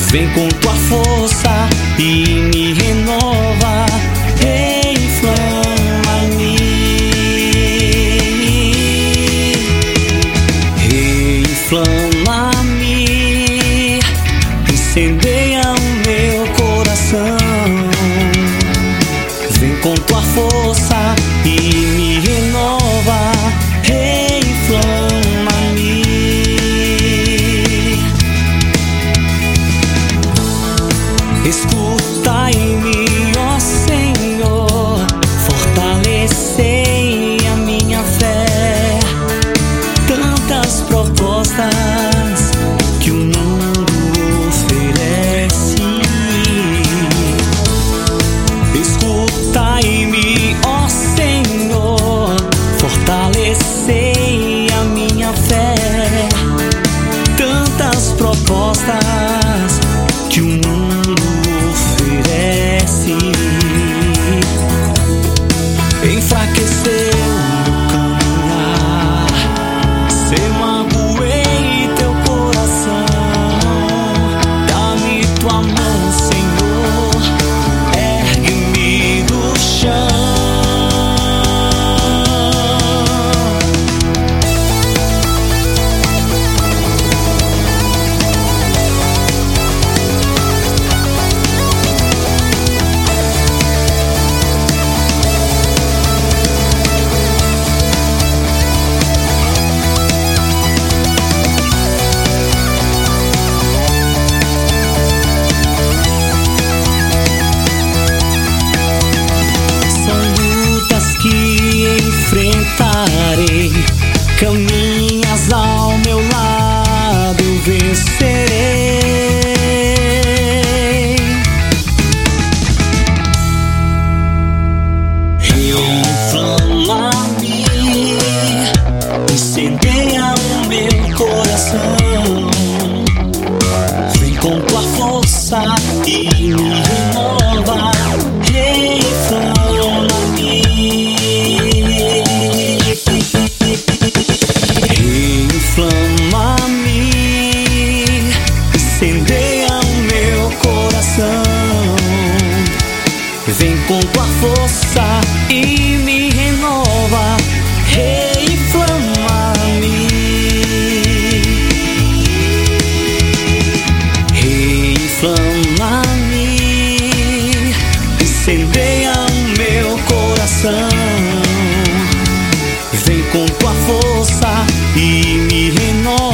Vem com tua força e me renova, inflama-me, inflama-me, incendeia o meu coração. Vem com tua força e me renova, inflama-me. Escutai-me, ó Senhor, fortalecei a minha fé. Tantas propostas que o mundo oferece. Escutai-me, ó Senhor, fortalecei a minha fé. Tantas propostas que o mundo oferece. Enfraqueceu meu caminhar, se magoei teu coração. Dá-me tua mão, Senhor, ergue-me do chão. Enfrentarei, caminhas ao meu lado, vencerei. Inflama-me, incendeia o meu coração. Vem com tua força e me renova, inflama-me. Inflama-me, incendeia o meu coração. Vem com tua força e me renova, inflama-me. Inflama-me, incendeia o meu coração. Vem com tua força e me renova.